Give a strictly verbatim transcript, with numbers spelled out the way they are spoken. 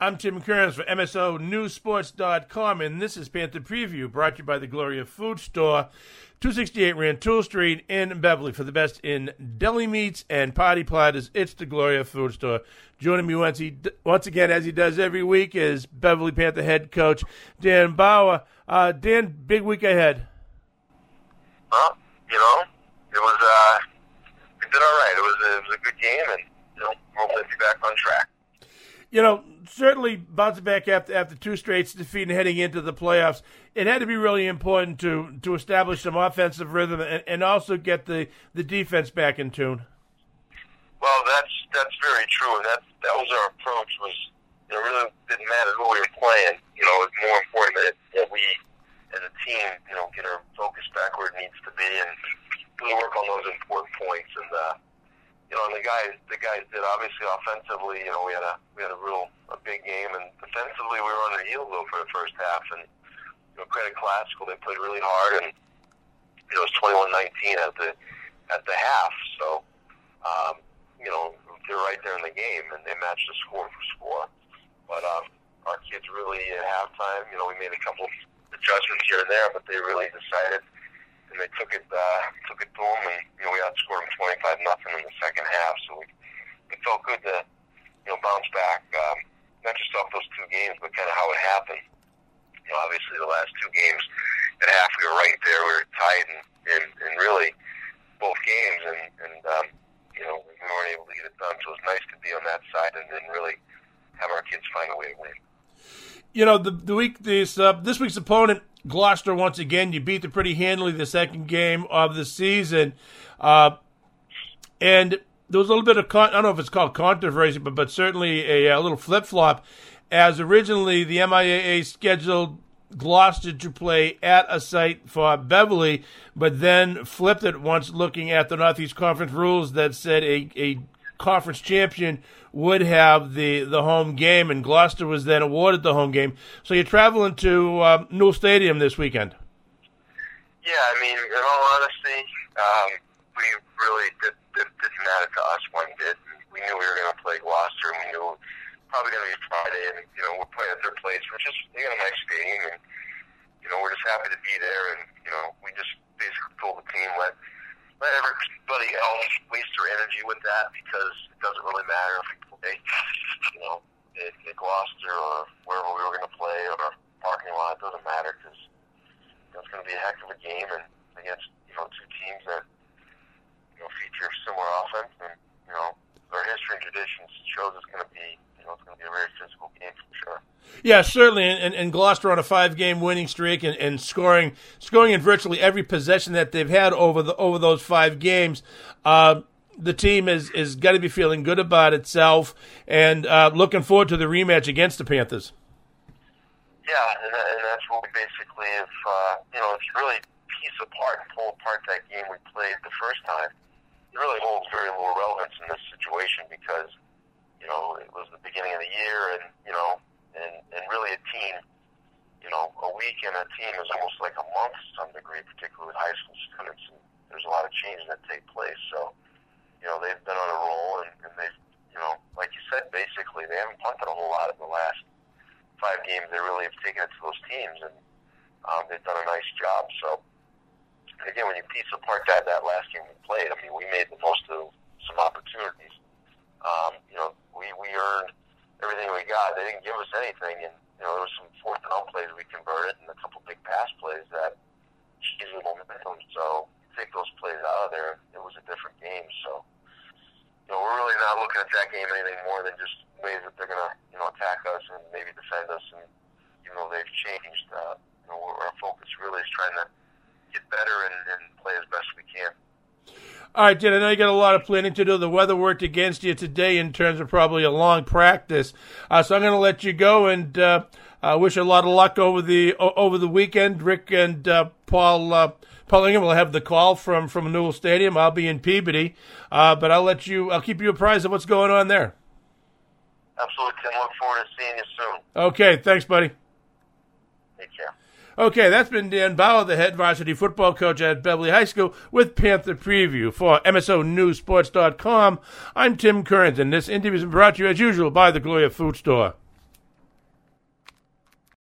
I'm Tim Kearns for M S O News Sports dot com, and this is Panther Preview, brought to you by the Gloria Food Store, two sixty-eight Rantoul Street in Beverly. For the best in deli meats and party platters, it's the Gloria Food Store. Joining me once, he, once again, as he does every week, is Beverly Panther head coach Dan Bauer. Uh, Dan, big week ahead. Well, you know, it was, uh, we did all right. It was, a, it was a good game, and, you know, hopefully be back on track. You know, certainly bouncing back after after two straight defeats and heading into the playoffs, it had to be really important to to establish some offensive rhythm and, and also get the, the defense back in tune. Well, that's that's very true, and that that was our approach. Was it really didn't matter who we were playing. You know, it's more important that, that we, as a team, you know, get our focus back where it needs to be and really work on those important points. And uh, you know, and the guys, the guys did. Obviously, offensively, you know, we had a we had a real a big game, and defensively, we were on their heels though for the first half. And you know, credit Classical, they played really hard, and you know, it was twenty-one nineteen at the at the half. So, um, you know, they're right there in the game, and they matched the score for score. But um, our kids really at halftime, you know, we made a couple adjustments here and there, but they really decided. And they took it, uh, took it to them, and you know we outscored them twenty-five nothing in the second half. So we, it felt good to, you know, bounce back, um, not just off those two games, but kind of how it happened. You know, obviously the last two games at half we were right there, we were tied, and and, and really both games, and and um, you know we weren't able to get it done. So it was nice to be on that side, and then really have our kids find a way to win. You know, the the week this uh, this week's opponent, Gloucester, once again, you beat them pretty handily the second game of the season. Uh, and there was a little bit of, con- I don't know if it's called controversy, but, but certainly a, a little flip-flop, as originally the M I A A scheduled Gloucester to play at a site for Beverly, but then flipped it once looking at the Northeast Conference rules that said a, a conference champion would have the, the home game, and Gloucester was then awarded the home game. So you're traveling to uh, Newell Stadium this weekend. Yeah, I mean, in all honesty, um, we really did, it didn't matter to us when we did. We knew we were going to play Gloucester, and we knew it was probably going to be Friday, and you know we're playing at their place, which is they got a nice stadium, and you know we're just happy to be there, and you know we just basically told the team let. Let everybody else waste their energy with that, because it doesn't really matter if we play, you know, at, at Gloucester or wherever we were going to play or parking lot. It doesn't matter, because you know, it's going to be a heck of a game, and against you know two teams that you know feature similar offense, and you know our history and traditions shows it's going to be you know it's going to be a very physical game for sure. Yeah, certainly, and, and Gloucester on a five-game winning streak and, and scoring scoring in virtually every possession that they've had over the over those five games. Uh, the team is is got to be feeling good about itself and uh, looking forward to the rematch against the Panthers. Yeah, and, and that's what we basically have. Uh, you know, if you really piece apart and pull apart that game we played the first time, it really holds very little relevance in this situation, because you know it was the beginning of the year, and you know. And, and really a team, you know, a week in a team is almost like a month to some degree, particularly with high school students. And there's a lot of changes that take place. So, you know, they've been on a roll, and, and they've, you know, like you said, basically they haven't punted a whole lot in the last five games. They really have taken it to those teams, and um, they've done a nice job. So, and again, when you piece apart that, that last game we played, I mean, we made the most of some opportunities. Um, you know, we, we earned everything we got. They didn't give us anything, and you know there was some fourth down plays we converted, and a couple big pass plays that changed the momentum. So you take those plays out of there, it was a different game. So you know we're really not looking at that game anything more than just ways that they're gonna you know attack us and maybe defend us. And even though they've changed, uh, you know our focus really is trying to get better and, and play as best we can. All right, Jen, I know you got a lot of planning to do. The weather worked against you today in terms of probably a long practice. Uh, so I'm going to let you go, and uh, I wish you a lot of luck over the o- over the weekend. Rick and uh, Paul uh, Paul Ingham will have the call from, from Newell Stadium. I'll be in Peabody, uh, but I'll let you. I'll keep you apprised of what's going on there. Absolutely, Tim. Look forward to seeing you soon. Okay, thanks, buddy. Take care. Okay, that's been Dan Bauer, the head varsity football coach at Beverly High School, with Panther Preview. For M S O News Sports dot com, I'm Tim Kearns, and this interview is brought to you, as usual, by the Gloria Food Store.